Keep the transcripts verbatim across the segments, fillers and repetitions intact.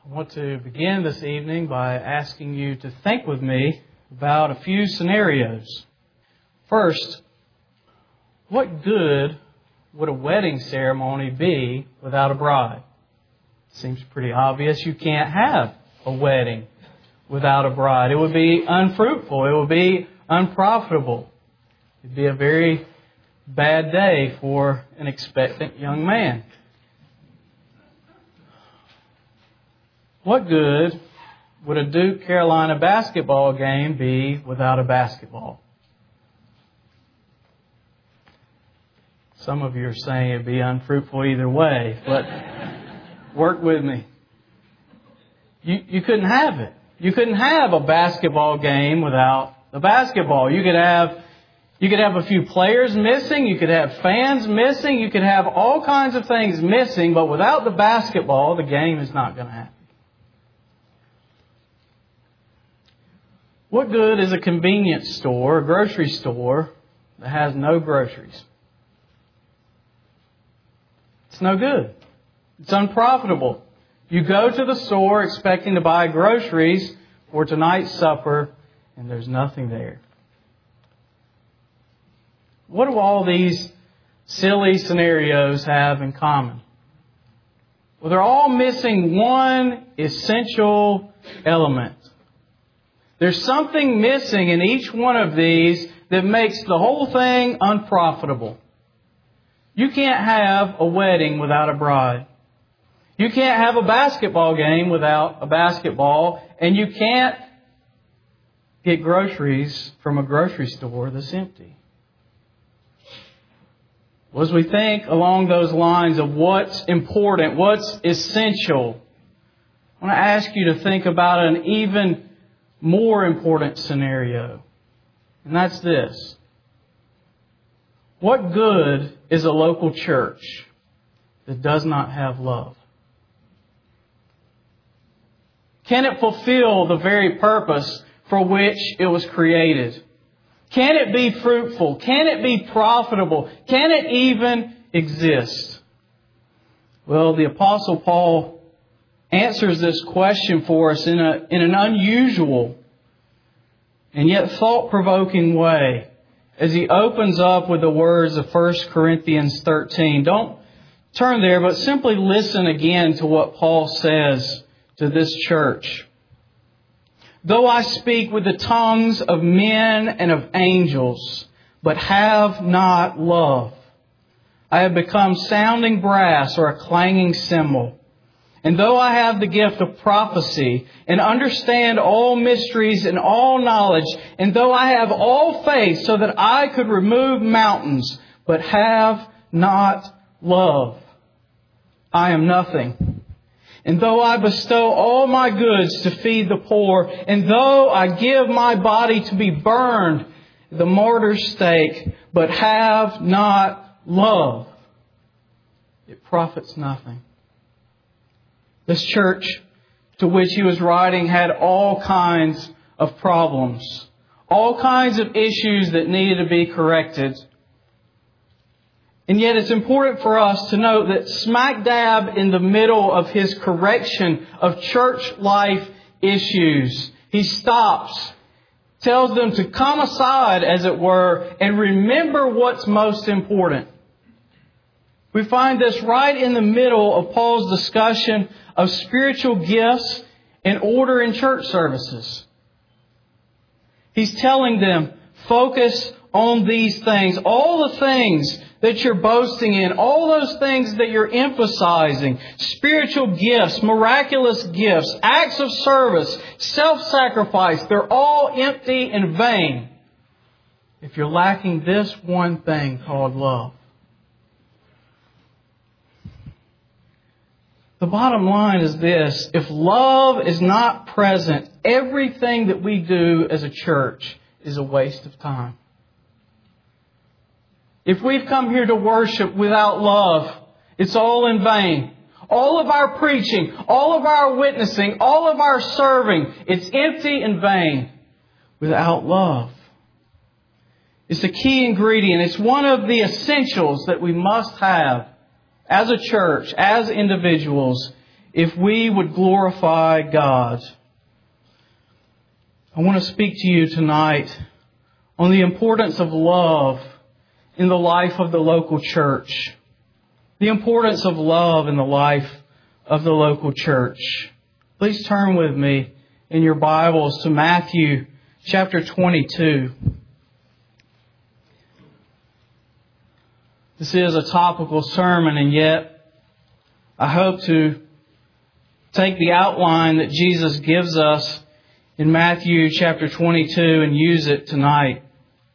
I want to begin this evening by asking you to think with me about a few scenarios. First, what good would a wedding ceremony be without a bride? Seems pretty obvious you can't have a wedding without a bride. It would be unfruitful. It would be unprofitable. It would be a very bad day for an expectant young man. What good would a Duke Carolina basketball game be without a basketball? Some of you are saying it'd be unfruitful either way, but work with me. You, you couldn't have it. You couldn't have a basketball game without the basketball. You could have You could have a few players missing. You could have fans missing. You could have all kinds of things missing. But without the basketball, the game is not going to happen. What good is a convenience store, a grocery store, that has no groceries? It's no good. It's unprofitable. You go to the store expecting to buy groceries for tonight's supper, and there's nothing there. What do all these silly scenarios have in common? Well, they're all missing one essential element. There's something missing in each one of these that makes the whole thing unprofitable. You can't have a wedding without a bride. You can't have a basketball game without a basketball. And you can't get groceries from a grocery store that's empty. Well, as we think along those lines of what's important, what's essential, I want to ask you to think about an even more important scenario. And that's this. What good is a local church that does not have love? Can it fulfill the very purpose for which it was created? Can it be fruitful? Can it be profitable? Can it even exist? Well, the Apostle Paul answers this question for us in a in an unusual and yet thought-provoking way as he opens up with the words of First Corinthians thirteen. Don't turn there, but simply listen again to what Paul says to this church. Though I speak with the tongues of men and of angels, but have not love, I have become sounding brass or a clanging cymbal. And though I have the gift of prophecy and understand all mysteries and all knowledge, and though I have all faith so that I could remove mountains, but have not love, I am nothing. And though I bestow all my goods to feed the poor, and though I give my body to be burned, the martyr's stake, but have not love, it profits nothing. This church to which he was writing had all kinds of problems, all kinds of issues that needed to be corrected. And yet it's important for us to note that smack dab in the middle of his correction of church life issues, he stops, tells them to come aside, as it were, and remember what's most important. We find this right in the middle of Paul's discussion of spiritual gifts and order in church services. He's telling them, focus on these things, all the things that you're boasting in, all those things that you're emphasizing, spiritual gifts, miraculous gifts, acts of service, self-sacrifice, they're all empty and vain if you're lacking this one thing called love. The bottom line is this: if love is not present, everything that we do as a church is a waste of time. If we've come here to worship without love, it's all in vain. All of our preaching, all of our witnessing, all of our serving, it's empty and vain without love. It's a key ingredient. It's one of the essentials that we must have as a church, as individuals, if we would glorify God. I want to speak to you tonight on the importance of love in the life of the local church. The importance of love in the life of the local church. Please turn with me in your Bibles to Matthew chapter twenty-two. This is a topical sermon, and yet I hope to take the outline that Jesus gives us in Matthew chapter twenty-two and use it tonight.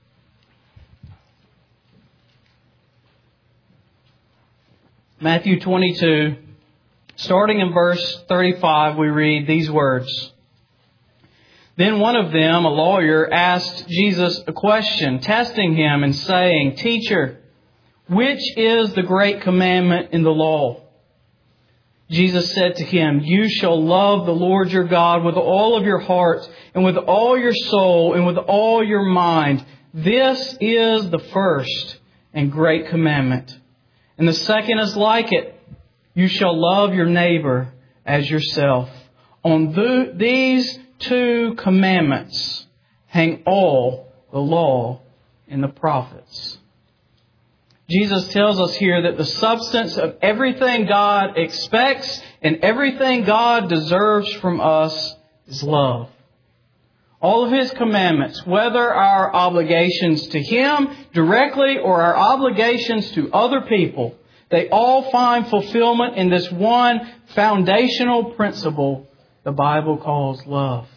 Matthew twenty-two, starting in verse thirty-five, we read these words. Then one of them, a lawyer, asked Jesus a question, testing him and saying, "Teacher, which is the great commandment in the law?" Jesus said to him, "You shall love the Lord your God with all of your heart and with all your soul and with all your mind. This is the first and great commandment. And the second is like it. You shall love your neighbor as yourself. On the, these two commandments hang all the law and the prophets." Jesus tells us here that the substance of everything God expects and everything God deserves from us is love. All of His commandments, whether our obligations to Him directly or our obligations to other people, they all find fulfillment in this one foundational principle the Bible calls love.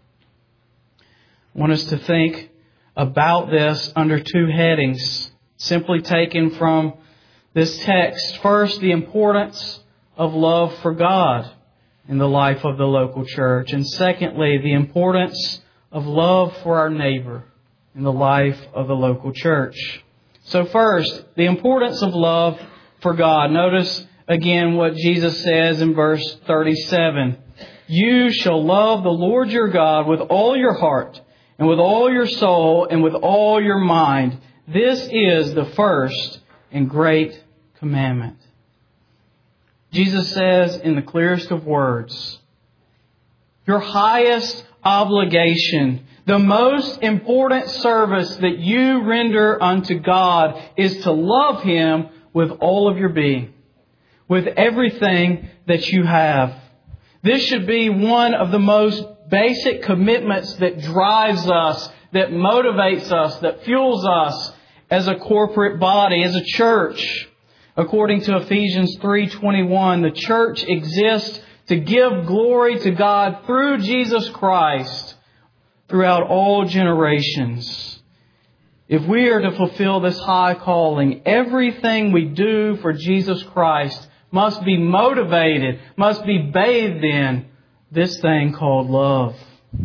I want us to think about this under two headings, simply taken from this text. First, the importance of love for God in the life of the local church. And secondly, the importance of love for our neighbor in the life of the local church. So first, the importance of love for God. Notice again what Jesus says in verse thirty-seven. You shall love the Lord your God with all your heart and with all your soul and with all your mind. This is the first and great commandment. Jesus says in the clearest of words, your highest obligation, the most important service that you render unto God is to love Him with all of your being, with everything that you have. This should be one of the most basic commitments that drives us, that motivates us, that fuels us as a corporate body, as a church. According to Ephesians three twenty-one, the church exists to give glory to God through Jesus Christ throughout all generations. If we are to fulfill this high calling, everything we do for Jesus Christ must be motivated, must be bathed in this thing called love.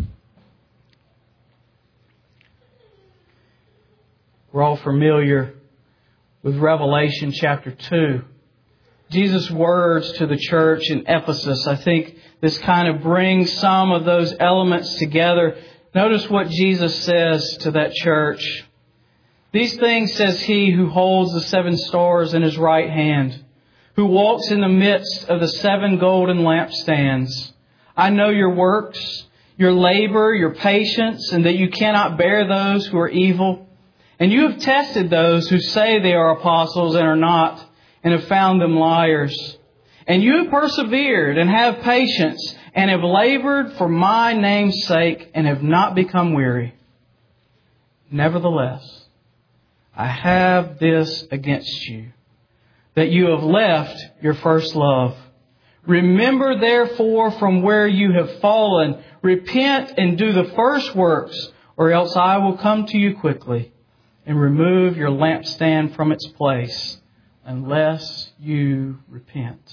We're all familiar with Revelation chapter two. Jesus' words to the church in Ephesus. I think this kind of brings some of those elements together. Notice what Jesus says to that church. These things says He who holds the seven stars in His right hand, who walks in the midst of the seven golden lampstands. I know your works, your labor, your patience, and that you cannot bear those who are evil. And you have tested those who say they are apostles and are not, and have found them liars. And you have persevered and have patience and have labored for my name's sake and have not become weary. Nevertheless, I have this against you, that you have left your first love. Remember therefore from where you have fallen, repent and do the first works, or else I will come to you quickly and remove your lampstand from its place, unless you repent.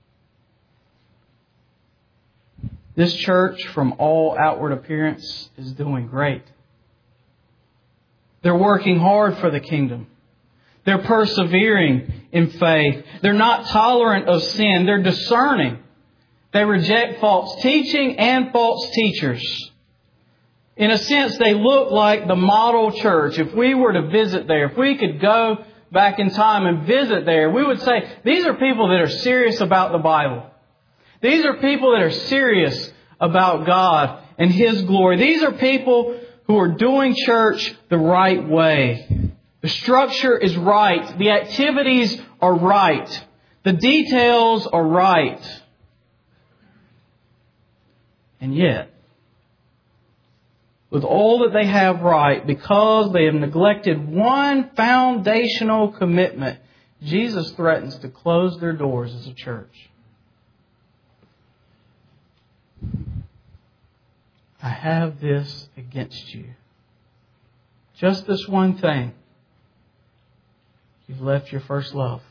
This church, from all outward appearance, is doing great. They're working hard for the kingdom. They're persevering in faith. They're not tolerant of sin. They're discerning. They reject false teaching and false teachers. In a sense, they look like the model church. If we were to visit there, if we could go back in time and visit there, we would say, these are people that are serious about the Bible. These are people that are serious about God and His glory. These are people who are doing church the right way. The structure is right. The activities are right. The details are right. And yet, with all that they have right, because they have neglected one foundational commitment, Jesus threatens to close their doors as a church. I have this against you. Just this one thing. You've left your first love.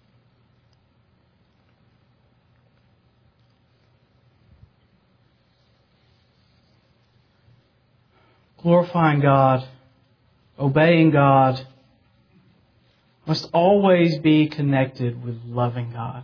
Glorifying God, obeying God, must always be connected with loving God.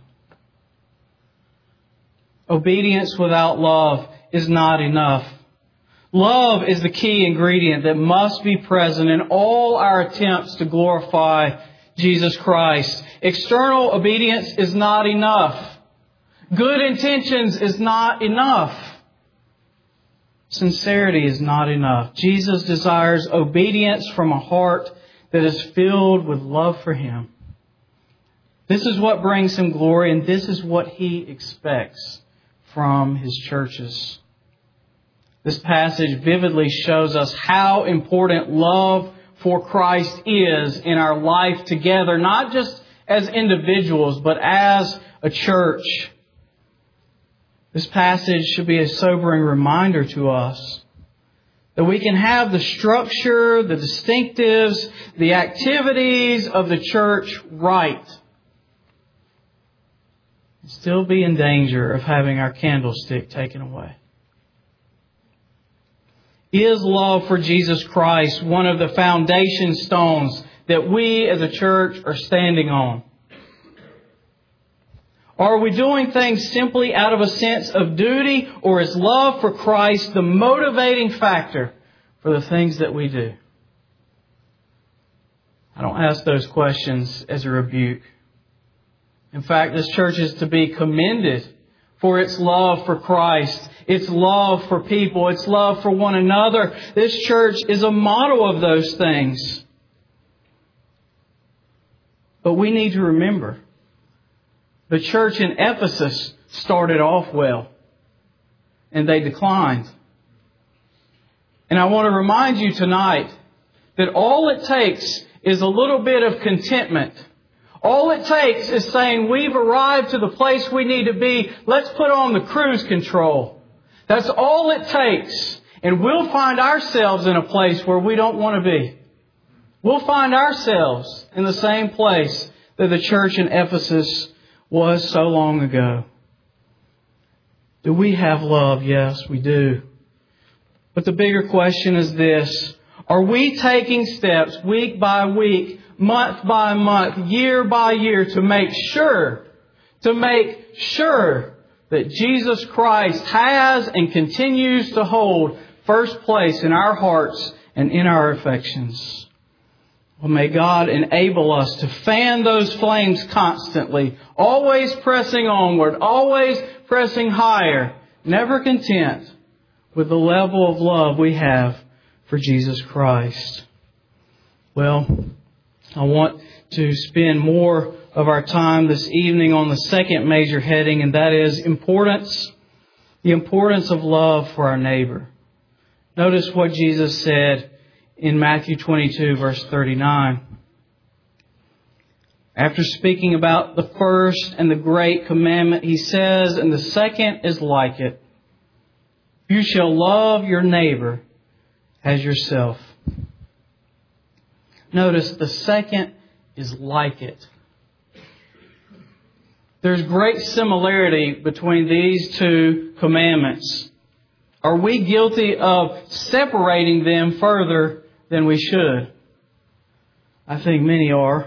Obedience without love is not enough. Love is the key ingredient that must be present in all our attempts to glorify Jesus Christ. External obedience is not enough. Good intentions is not enough. Sincerity is not enough. Jesus desires obedience from a heart that is filled with love for Him. This is what brings Him glory, and this is what He expects from His churches. This passage vividly shows us how important love for Christ is in our life together, not just as individuals, but as a church. This passage should be a sobering reminder to us that we can have the structure, the distinctives, the activities of the church right, and still be in danger of having our candlestick taken away. Is love for Jesus Christ one of the foundation stones that we as a church are standing on? Are we doing things simply out of a sense of duty, or is love for Christ the motivating factor for the things that we do? I don't ask those questions as a rebuke. In fact, this church is to be commended for its love for Christ, its love for people, its love for one another. This church is a model of those things. But we need to remember, the church in Ephesus started off well, and they declined. And I want to remind you tonight that all it takes is a little bit of contentment. All it takes is saying, we've arrived to the place we need to be. Let's put on the cruise control. That's all it takes. And we'll find ourselves in a place where we don't want to be. We'll find ourselves in the same place that the church in Ephesus was so long ago. Do we have love? Yes, we do. But the bigger question is this. Are we taking steps week by week, month by month, year by year to make sure, to make sure that Jesus Christ has and continues to hold first place in our hearts and in our affections? Well, may God enable us to fan those flames constantly, always pressing onward, always pressing higher, never content with the level of love we have for Jesus Christ. Well, I want to spend more of our time this evening on the second major heading, and that is importance, the importance of love for our neighbor. Notice what Jesus said in Matthew twenty-two, verse thirty-nine. After speaking about the first and the great commandment, He says, and the second is like it. You shall love your neighbor as yourself. Notice the second is like it. There's great similarity between these two commandments. Are we guilty of separating them further than we should? I think many are.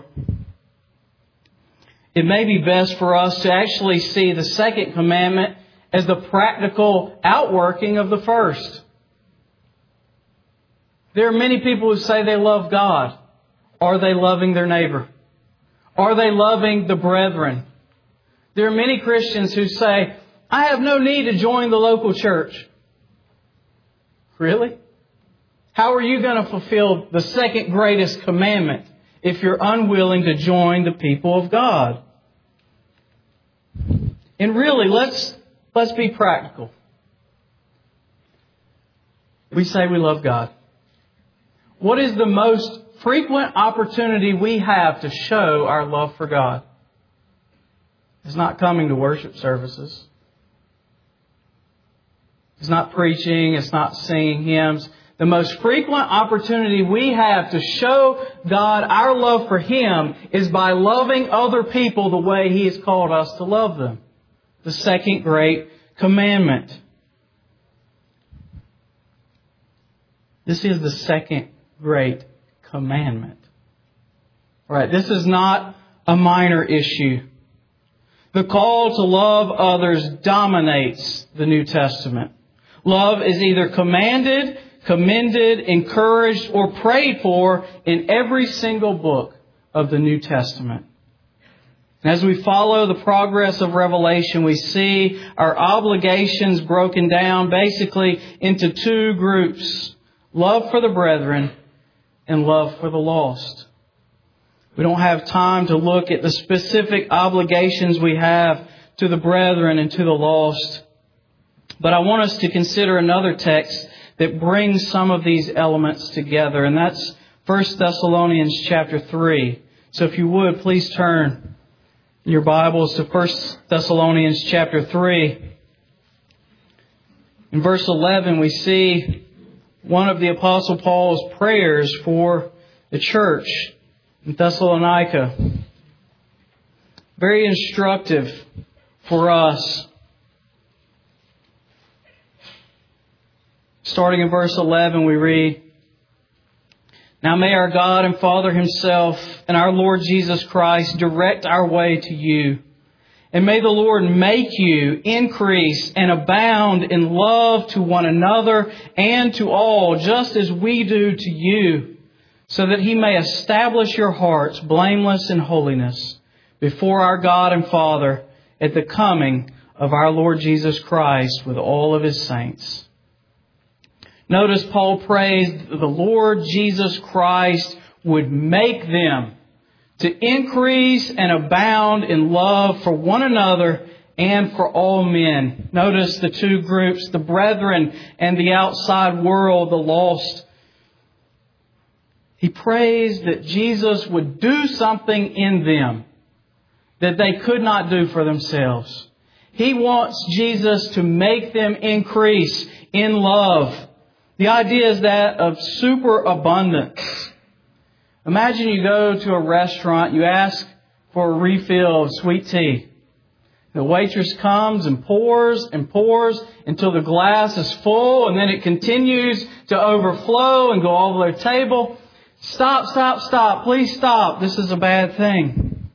It may be best for us to actually see the second commandment as the practical outworking of the first. There are many people who say they love God. Are they loving their neighbor? Are they loving the brethren? There are many Christians who say, I have no need to join the local church. Really? How are you going to fulfill the second greatest commandment if you're unwilling to join the people of God? And really, let's let's be practical. We say we love God. What is the most frequent opportunity we have to show our love for God? It's not coming to worship services. It's not preaching. It's not singing hymns. The most frequent opportunity we have to show God our love for Him is by loving other people the way He has called us to love them. The second great commandment. This is the second great commandment. Right? This is not a minor issue. The call to love others dominates the New Testament. Love is either commanded, commended, encouraged, or prayed for in every single book of the New Testament. As we follow the progress of Revelation, we see our obligations broken down basically into two groups. Love for the brethren and love for the lost. We don't have time to look at the specific obligations we have to the brethren and to the lost. But I want us to consider another text that brings some of these elements together, and that's First Thessalonians chapter three. So if you would, please turn your Bibles to First Thessalonians chapter three. In verse eleven, we see one of the Apostle Paul's prayers for the church in Thessalonica. Very instructive for us. Starting in verse eleven, we read, "Now may our God and Father Himself and our Lord Jesus Christ direct our way to you. And may the Lord make you increase and abound in love to one another and to all, just as we do to you, so that He may establish your hearts blameless in holiness before our God and Father at the coming of our Lord Jesus Christ with all of His saints." Notice Paul prays that the Lord Jesus Christ would make them to increase and abound in love for one another and for all men. Notice the two groups, the brethren and the outside world, the lost. He prays that Jesus would do something in them that they could not do for themselves. He wants Jesus to make them increase in love. The idea is that of superabundance. Imagine you go to a restaurant, you ask for a refill of sweet tea. The waitress comes and pours and pours until the glass is full, and then it continues to overflow and go all over their table. Stop, stop, stop. Please stop. This is a bad thing.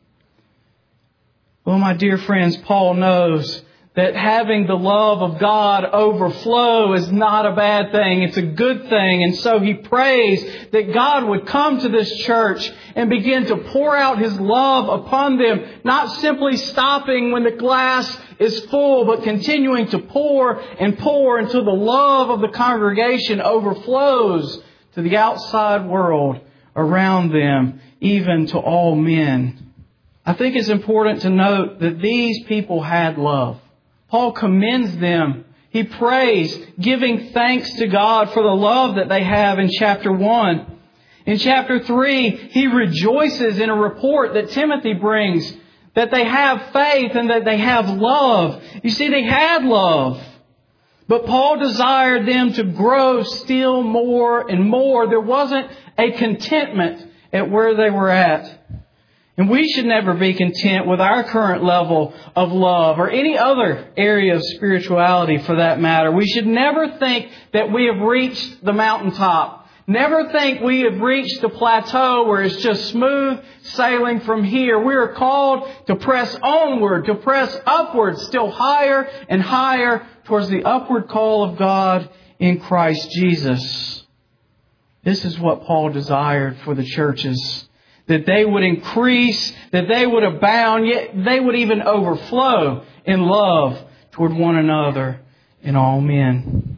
Well, my dear friends, Paul knows that having the love of God overflow is not a bad thing. It's a good thing. And so he prays that God would come to this church and begin to pour out His love upon them, not simply stopping when the glass is full, but continuing to pour and pour until the love of the congregation overflows to the outside world around them, even to all men. I think it's important to note that these people had love. Paul commends them. He prays, giving thanks to God for the love that they have in chapter one. In chapter three, he rejoices in a report that Timothy brings, that they have faith and that they have love. You see, they had love. But Paul desired them to grow still more and more. There wasn't a contentment at where they were at. And we should never be content with our current level of love or any other area of spirituality for that matter. We should never think that we have reached the mountaintop. Never think we have reached the plateau where it's just smooth sailing from here. We are called to press onward, to press upward, still higher and higher towards the upward call of God in Christ Jesus. This is what Paul desired for the churches. That they would increase, that they would abound, yet they would even overflow in love toward one another and all men.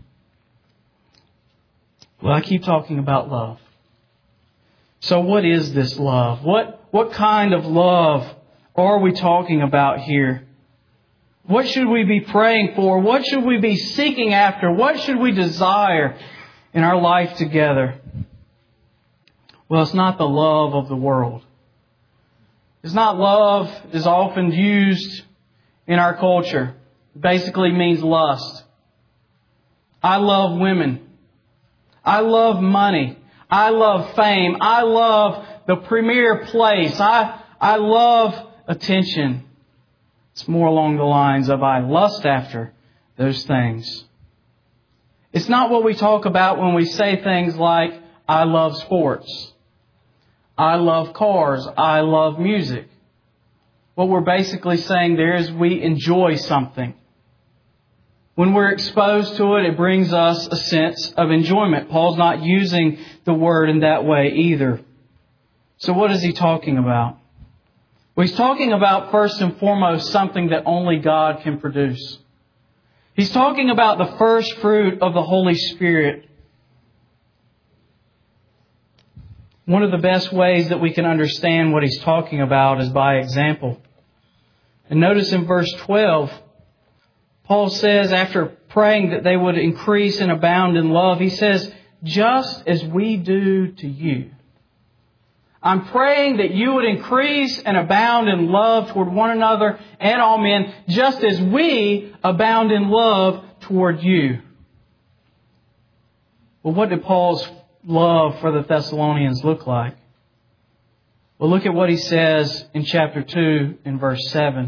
Well, I keep talking about love. So what is this love? What, what kind of love are we talking about here? What should we be praying for? What should we be seeking after? What should we desire in our life together? Well, it's not the love of the world. It's not love is often used in our culture. It basically means lust. I love women. I love money. I love fame. I love the premier place. I, I love attention. It's more along the lines of I lust after those things. It's not what we talk about when we say things like, I love sports. I love cars. I love music. What we're basically saying there is we enjoy something. When we're exposed to it, it brings us a sense of enjoyment. Paul's not using the word in that way either. So what is he talking about? Well, he's talking about, first and foremost, something that only God can produce. He's talking about the first fruit of the Holy Spirit. One of the best ways that we can understand what he's talking about is by example. And notice in verse twelve, Paul says, after praying that they would increase and abound in love, he says, just as we do to you. I'm praying that you would increase and abound in love toward one another and all men, just as we abound in love toward you. Well, what did Paul's love for the Thessalonians look like? Well, look at what he says in chapter two in verse seven.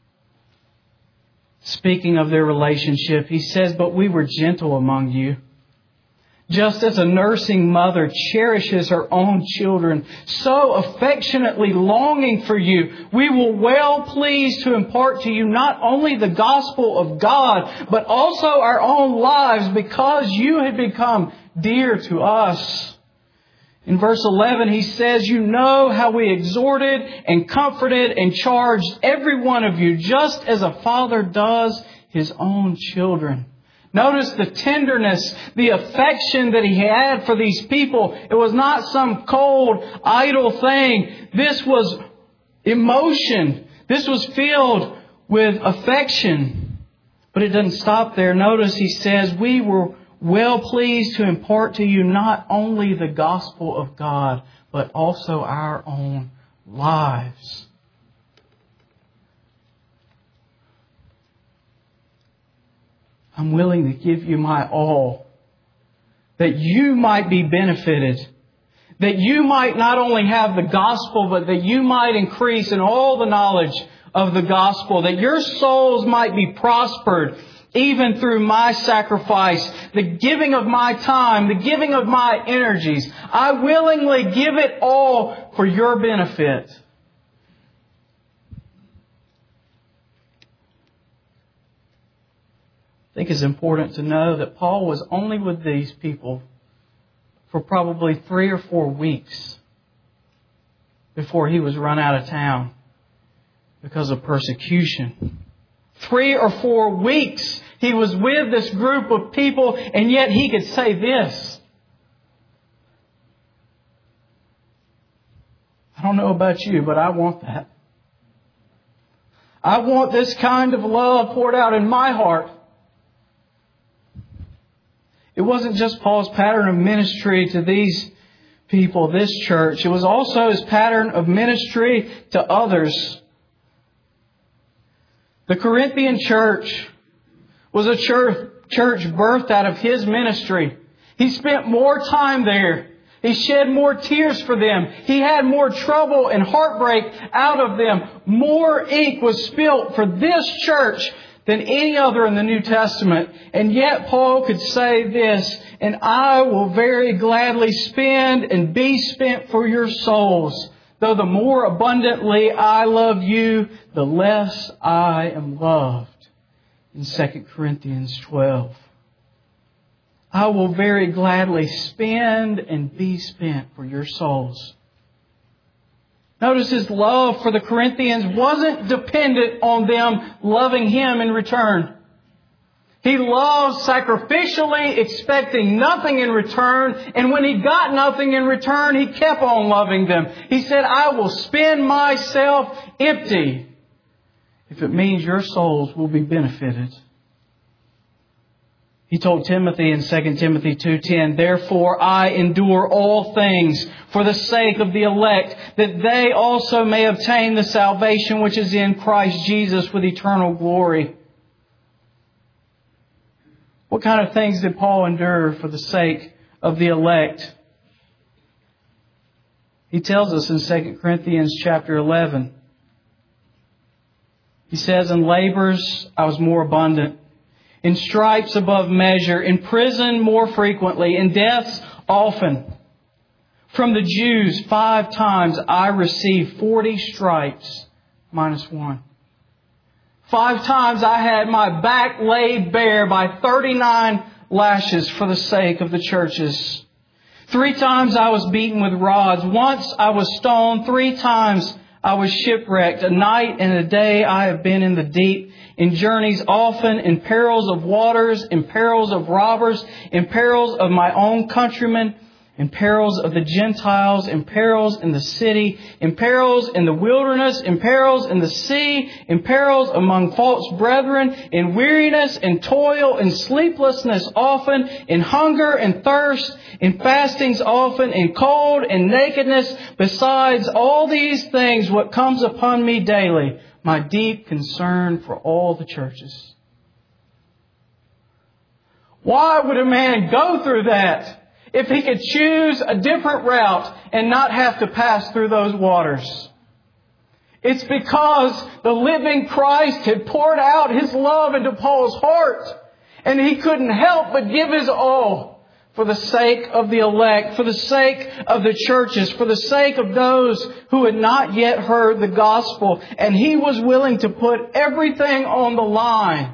Speaking of their relationship, he says, but we were gentle among you. Just as a nursing mother cherishes her own children, so affectionately longing for you, we were well pleased to impart to you not only the gospel of God, but also our own lives, because you had become dear to us. In verse eleven, he says, you know how we exhorted and comforted and charged every one of you, just as a father does his own children. Notice the tenderness, the affection that he had for these people. It was not some cold, idle thing. This was emotion. This was filled with affection. But it doesn't stop there. Notice he says, we were well pleased to impart to you not only the gospel of God, but also our own lives. I'm willing to give you my all, that you might be benefited, that you might not only have the gospel, but that you might increase in all the knowledge of the gospel, that your souls might be prospered, even through my sacrifice, the giving of my time, the giving of my energies. I willingly give it all for your benefit. I think it's important to know that Paul was only with these people for probably three or four weeks before he was run out of town because of persecution. Three or four weeks he was with this group of people, and yet he could say this. I don't know about you, but I want that. I want this kind of love poured out in my heart. It wasn't just Paul's pattern of ministry to these people, this church. It was also his pattern of ministry to others. The Corinthian church was a church, church birthed out of his ministry. He spent more time there. He shed more tears for them. He had more trouble and heartbreak out of them. More ink was spilt for this church than any other in the New Testament. And yet Paul could say this, and I will very gladly spend and be spent for your souls. Though the more abundantly I love you, the less I am loved. In Second Corinthians twelve. I will very gladly spend and be spent for your souls. Notice his love for the Corinthians wasn't dependent on them loving him in return. He loved sacrificially, expecting nothing in return. And when he got nothing in return, he kept on loving them. He said, I will spend myself empty if it means your souls will be benefited. He told Timothy in Second Timothy two ten, therefore I endure all things for the sake of the elect, that they also may obtain the salvation which is in Christ Jesus with eternal glory. What kind of things did Paul endure for the sake of the elect? He tells us in Second Corinthians chapter eleven. He says, in labors I was more abundant, in stripes above measure, in prison more frequently, in deaths often. From the Jews five times I received forty stripes minus one. Five times I had my back laid bare by thirty-nine lashes for the sake of the churches. Three times I was beaten with rods. Once I was stoned. Three times I was shipwrecked. A night and a day I have been in the deep, in journeys often, in perils of waters, in perils of robbers, in perils of my own countrymen, in perils of the Gentiles, in perils in the city, in perils in the wilderness, in perils in the sea, in perils among false brethren, in weariness and toil, in sleeplessness often, in hunger and thirst, in fastings often, in cold and nakedness. Besides all these things, what comes upon me daily, my deep concern for all the churches. Why would a man go through that if he could choose a different route and not have to pass through those waters? It's because the living Christ had poured out His love into Paul's heart, and he couldn't help but give his all for the sake of the elect, for the sake of the churches, for the sake of those who had not yet heard the gospel. And he was willing to put everything on the line.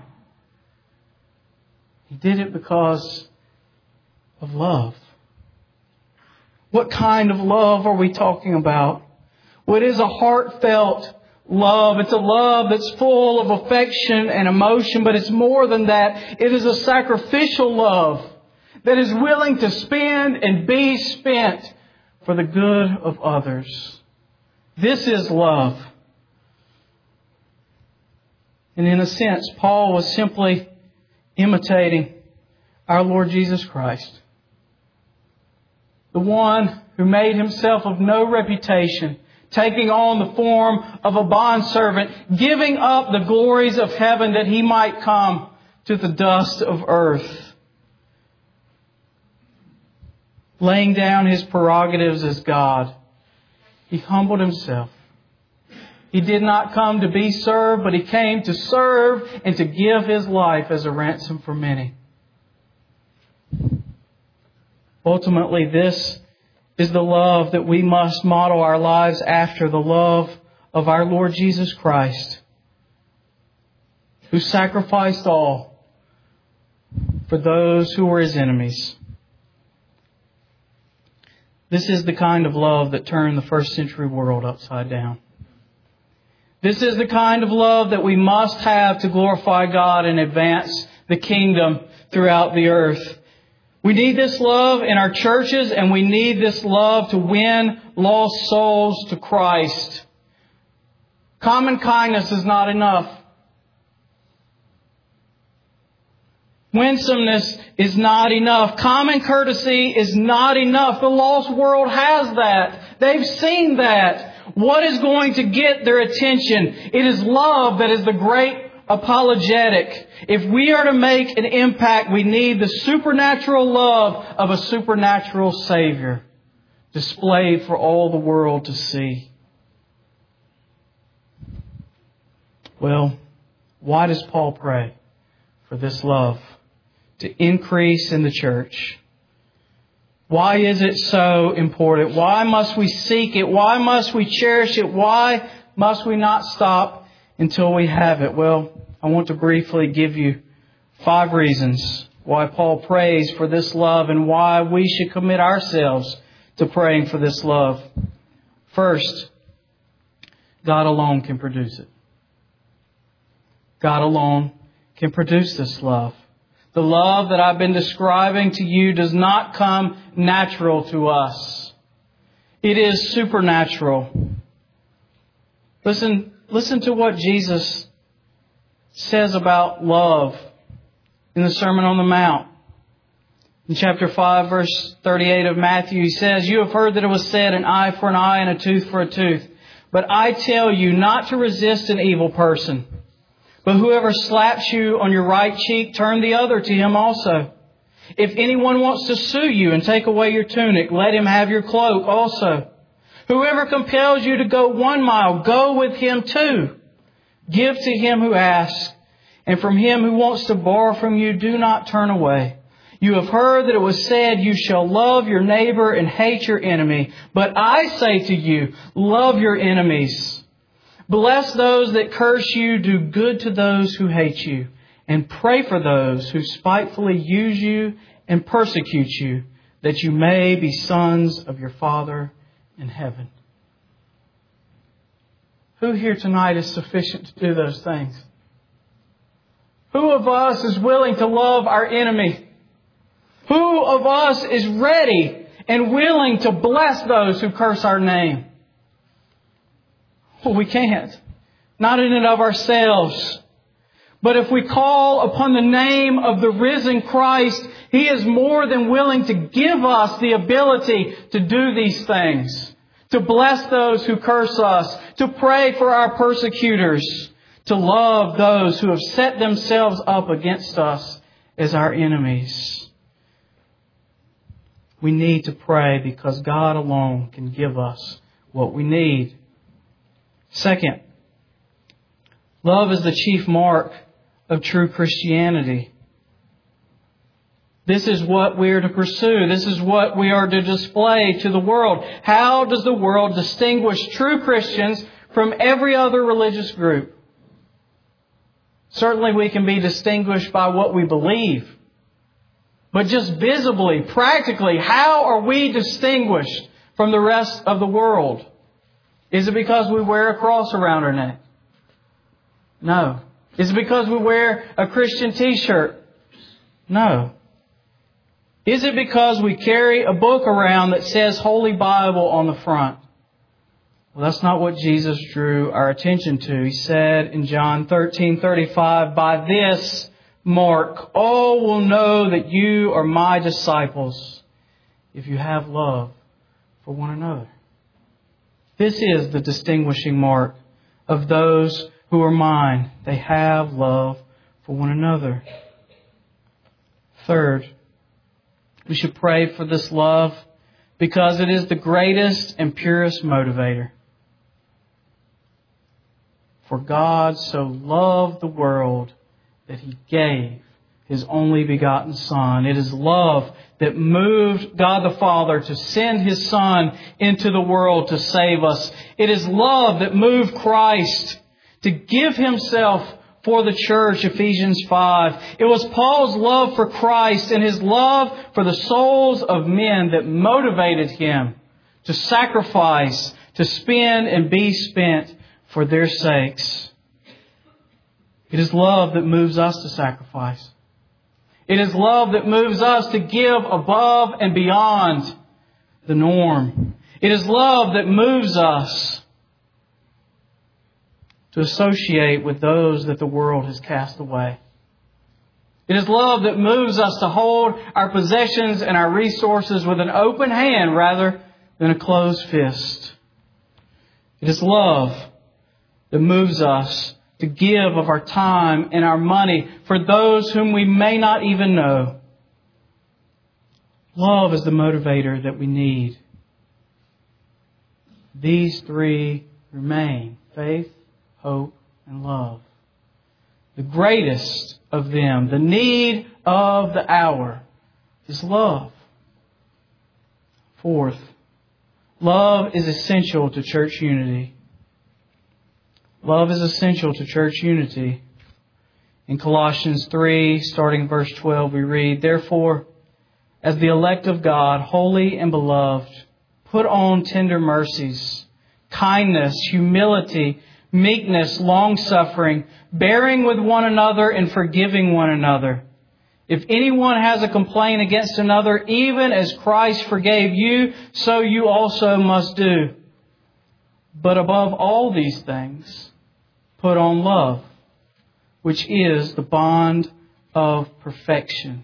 He did it because of love. What kind of love are we talking about? Well, it is a heartfelt love. It's a love that's full of affection and emotion, but it's more than that. It is a sacrificial love that is willing to spend and be spent for the good of others. This is love. And in a sense, Paul was simply imitating our Lord Jesus Christ, the one who made Himself of no reputation, taking on the form of a bondservant, giving up the glories of heaven that He might come to the dust of earth, laying down His prerogatives as God. He humbled Himself. He did not come to be served, but He came to serve and to give His life as a ransom for many. Ultimately, this is the love that we must model our lives after, the love of our Lord Jesus Christ, who sacrificed all for those who were His enemies. This is the kind of love that turned the first century world upside down. This is the kind of love that we must have to glorify God and advance the kingdom throughout the earth. We need this love in our churches, and we need this love to win lost souls to Christ. Common kindness is not enough. Winsomeness is not enough. Common courtesy is not enough. The lost world has that. They've seen that. What is going to get their attention? It is love that is the great apologetic. If we are to make an impact, we need the supernatural love of a supernatural Savior displayed for all the world to see. Well, why does Paul pray for this love to increase in the church? Why is it so important? Why must we seek it? Why must we cherish it? Why must we not stop until we have it? Well, I want to briefly give you five reasons why Paul prays for this love and why we should commit ourselves to praying for this love. First, God alone can produce it. God alone can produce this love. The love that I've been describing to you does not come natural to us. It is supernatural. Listen, listen to what Jesus says about love in the Sermon on the Mount. In chapter five, verse thirty-eight of Matthew, He says, "You have heard that it was said, an eye for an eye and a tooth for a tooth. But I tell you not to resist an evil person. But whoever slaps you on your right cheek, turn the other to him also. If anyone wants to sue you and take away your tunic, let him have your cloak also. Whoever compels you to go one mile, go with him two. Give to him who asks, and from him who wants to borrow from you, do not turn away. You have heard that it was said, you shall love your neighbor and hate your enemy. But I say to you, love your enemies. Bless those that curse you, do good to those who hate you, and pray for those who spitefully use you and persecute you, that you may be sons of your Father in heaven." Who here tonight is sufficient to do those things? Who of us is willing to love our enemy? Who of us is ready and willing to bless those who curse our name? Well, we can't. Not in and of ourselves. But if we call upon the name of the risen Christ, He is more than willing to give us the ability to do these things. To bless those who curse us. To pray for our persecutors. To love those who have set themselves up against us as our enemies. We need to pray because God alone can give us what we need. Second, love is the chief mark of true Christianity. This is what we are to pursue. This is what we are to display to the world. How does the world distinguish true Christians from every other religious group? Certainly we can be distinguished by what we believe. But just visibly, practically, how are we distinguished from the rest of the world? Is it because we wear a cross around our neck? No. Is it because we wear a Christian t-shirt? No. Is it because we carry a book around that says Holy Bible on the front? Well, that's not what Jesus drew our attention to. He said in John thirteen thirty-five, "By this mark, all will know that you are my disciples, if you have love for one another." This is the distinguishing mark of those who are mine. They have love for one another. Third, we should pray for this love because it is the greatest and purest motivator. For God so loved the world that He gave His only begotten Son. It is love that moved God the Father to send His Son into the world to save us. It is love that moved Christ to give Himself for the church, Ephesians five. It was Paul's love for Christ and his love for the souls of men that motivated him to sacrifice, to spend and be spent for their sakes. It is love that moves us to sacrifice. It is love that moves us to give above and beyond the norm. It is love that moves us to associate with those that the world has cast away. It is love that moves us to hold our possessions and our resources with an open hand rather than a closed fist. It is love that moves us to give of our time and our money for those whom we may not even know. Love is the motivator that we need. These three remain: faith, hope, and love. The greatest of them, the need of the hour, is love. Fourth, love is essential to church unity. Love is essential to church unity. In Colossians three, starting in verse twelve, we read, "Therefore, as the elect of God, holy and beloved, put on tender mercies, kindness, humility, meekness, long-suffering, bearing with one another and forgiving one another. If anyone has a complaint against another, even as Christ forgave you, so you also must do. But above all these things, put on love, which is the bond of perfection.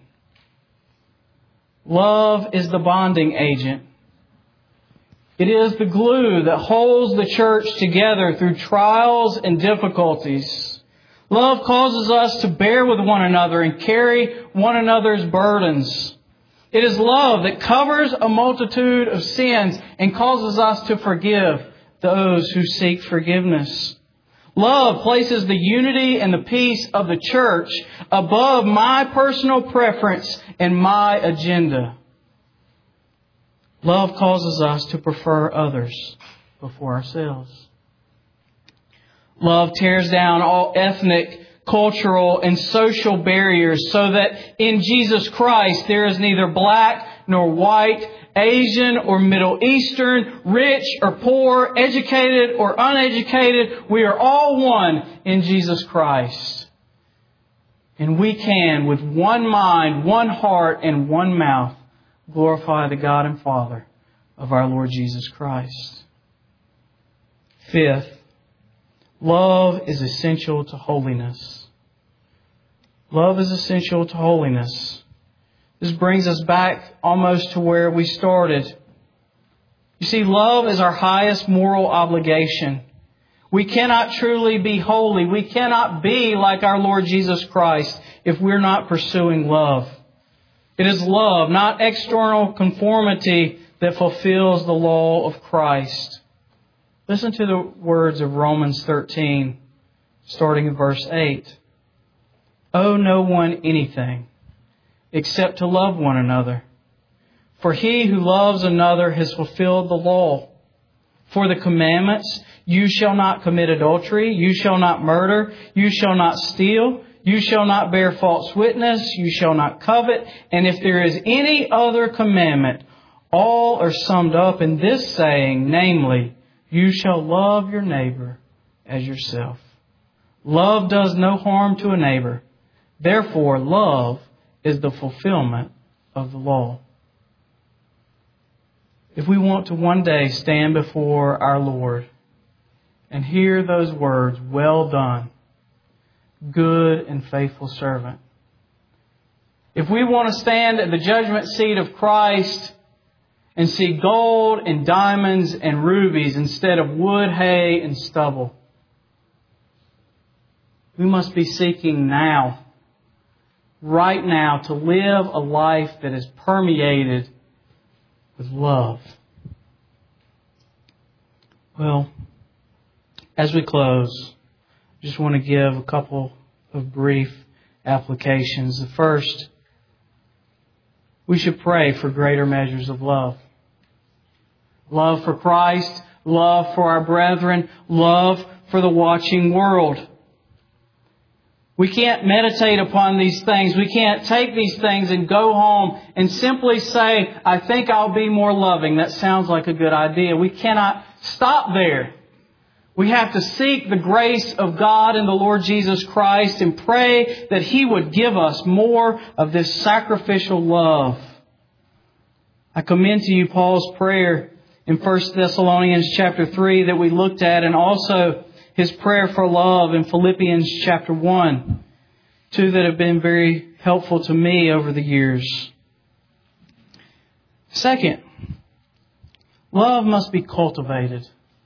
Love is the bonding agent. It is the glue that holds the church together through trials and difficulties. Love causes us to bear with one another and carry one another's burdens. It is love that covers a multitude of sins and causes us to forgive those who seek forgiveness. Love places the unity and the peace of the church above my personal preference and my agenda. Love causes us to prefer others before ourselves. Love tears down all ethnic, cultural, and social barriers so that in Jesus Christ there is neither black nor white, Asian or Middle Eastern, rich or poor, educated or uneducated. We are all one in Jesus Christ. And we can, with one mind, one heart, and one mouth, glorify the God and Father of our Lord Jesus Christ. Fifth, love is essential to holiness. Love is essential to holiness. This brings us back almost to where we started. You see, love is our highest moral obligation. We cannot truly be holy. We cannot be like our Lord Jesus Christ if we're not pursuing love. It is love, not external conformity, that fulfills the law of Christ. Listen to the words of Romans thirteen, starting in verse eight. Owe no one anything except to love one another. For he who loves another has fulfilled the law. For the commandments, you shall not commit adultery, you shall not murder, you shall not steal, you shall not bear false witness, you shall not covet, and if there is any other commandment, all are summed up in this saying, namely, you shall love your neighbor as yourself. Love does no harm to a neighbor. Therefore, love is the fulfillment of the law. If we want to one day stand before our Lord and hear those words, well done, good and faithful servant. If we want to stand at the judgment seat of Christ and see gold and diamonds and rubies instead of wood, hay, and stubble, we must be seeking now, right now, to live a life that is permeated with love. Well, as we close, I just want to give a couple of brief applications. The first, we should pray for greater measures of love. Love for Christ, love for our brethren, love for the watching world. We can't meditate upon these things. We can't take these things and go home and simply say, I think I'll be more loving. That sounds like a good idea. We cannot stop there. We have to seek the grace of God and the Lord Jesus Christ and pray that He would give us more of this sacrificial love. I commend to you Paul's prayer in First Thessalonians chapter three that we looked at, and also his prayer for love in Philippians chapter one. Two that have been very helpful to me over the years. Second, love must be cultivated.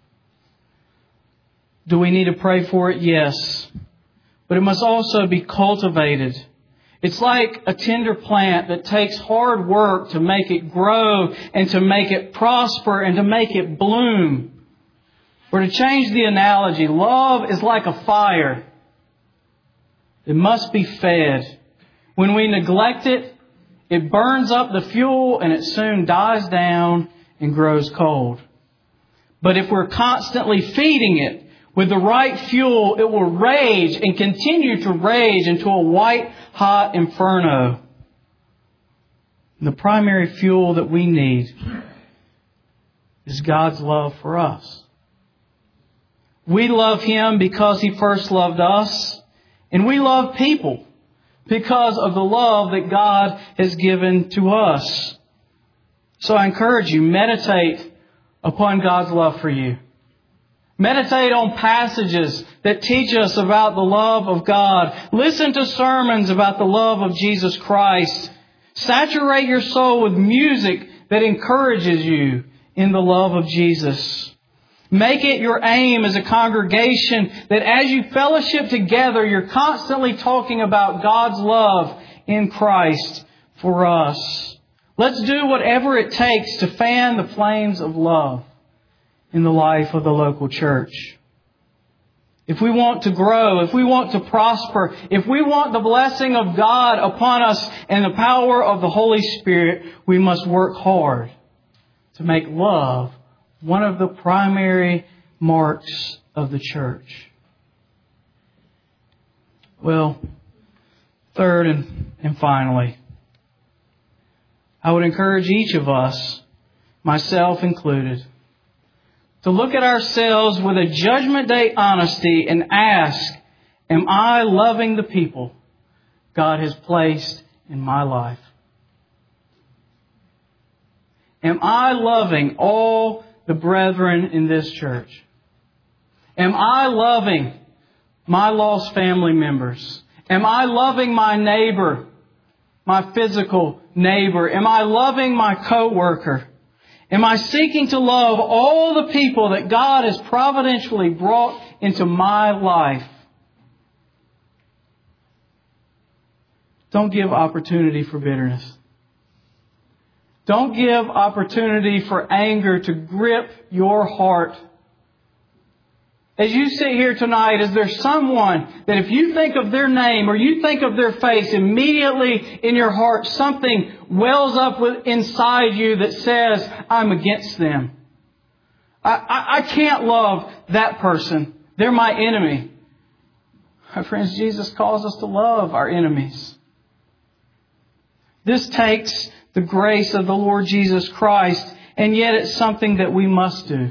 Do we need to pray for it? Yes. But it must also be cultivated. It's like a tender plant that takes hard work to make it grow and to make it prosper and to make it bloom. Or to change the analogy, love is like a fire. It must be fed. When we neglect it, it burns up the fuel and it soon dies down and grows cold. But if we're constantly feeding it with the right fuel, it will rage and continue to rage into a white-hot inferno. And the primary fuel that we need is God's love for us. We love Him because He first loved us. And we love people because of the love that God has given to us. So I encourage you, meditate upon God's love for you. Meditate on passages that teach us about the love of God. Listen to sermons about the love of Jesus Christ. Saturate your soul with music that encourages you in the love of Jesus. Make it your aim as a congregation that as you fellowship together, you're constantly talking about God's love in Christ for us. Let's do whatever it takes to fan the flames of love in the life of the local church. If we want to grow, if we want to prosper, if we want the blessing of God upon us and the power of the Holy Spirit, we must work hard to make love one of the primary marks of the church. Well, third and, and finally, I would encourage each of us, myself included, to look at ourselves with a judgment day honesty and ask, am I loving the people God has placed in my life? Am I loving all the brethren in this church? Am I loving my lost family members? Am I loving my neighbor, my physical neighbor? Am I loving my coworker? Am I seeking to love all the people that God has providentially brought into my life? Don't give opportunity for bitterness. Don't give opportunity for anger to grip your heart. As you sit here tonight, is there someone that if you think of their name or you think of their face, immediately in your heart something wells up inside you that says, I'm against them. I, I, I can't love that person. They're my enemy. My friends, Jesus calls us to love our enemies. This takes the grace of the Lord Jesus Christ, and yet it's something that we must do.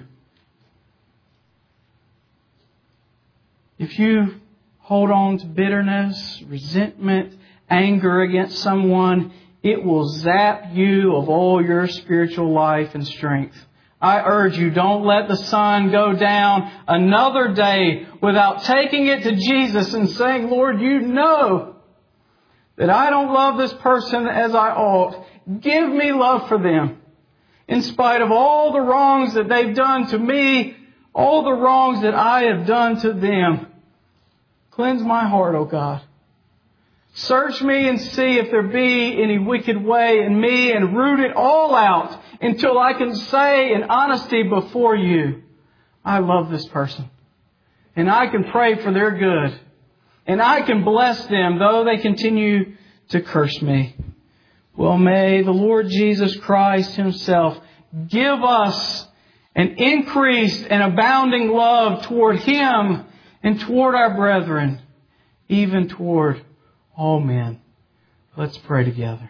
If you hold on to bitterness, resentment, anger against someone, it will zap you of all your spiritual life and strength. I urge you, don't let the sun go down another day without taking it to Jesus and saying, Lord, you know that I don't love this person as I ought. Give me love for them. In spite of all the wrongs that they've done to me, all the wrongs that I have done to them. Cleanse my heart, O God. Search me and see if there be any wicked way in me and root it all out until I can say in honesty before you, I love this person. And I can pray for their good. And I can bless them though they continue to curse me. Well, may the Lord Jesus Christ Himself give us an increased and abounding love toward Him and toward our brethren, even toward all men. Let's pray together.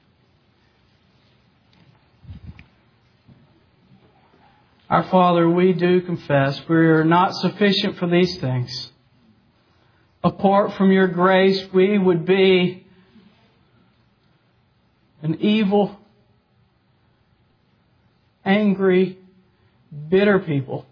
Our Father, we do confess we are not sufficient for these things. Apart from your grace, we would be an evil, angry, bitter people.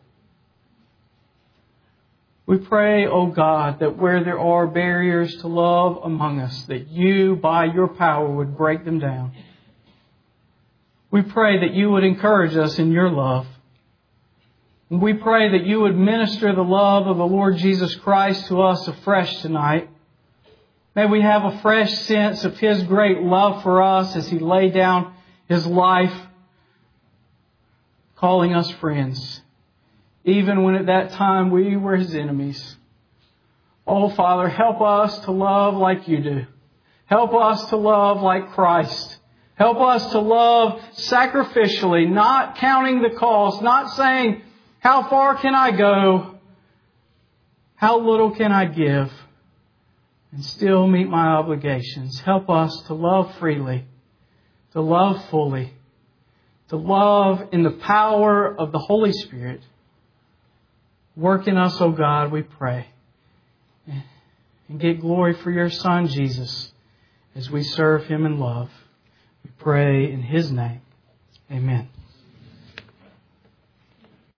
We pray, O God, that where there are barriers to love among us, that you, by your power, would break them down. We pray that you would encourage us in your love. And we pray that you would minister the love of the Lord Jesus Christ to us afresh tonight. May we have a fresh sense of His great love for us as He laid down His life, calling us friends, even when at that time we were His enemies. Oh, Father, help us to love like you do. Help us to love like Christ. Help us to love sacrificially, not counting the cost, not saying, how far can I go? How little can I give? And still meet my obligations. Help us to love freely, to love fully, to love in the power of the Holy Spirit. Work in us, O God, we pray. And get glory for your Son, Jesus. as we serve Him in love. We pray in His name. Amen.